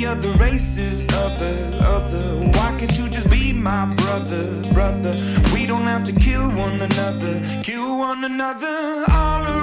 the other races, other. Why can't you just be my brother? We don't have to kill one another all around.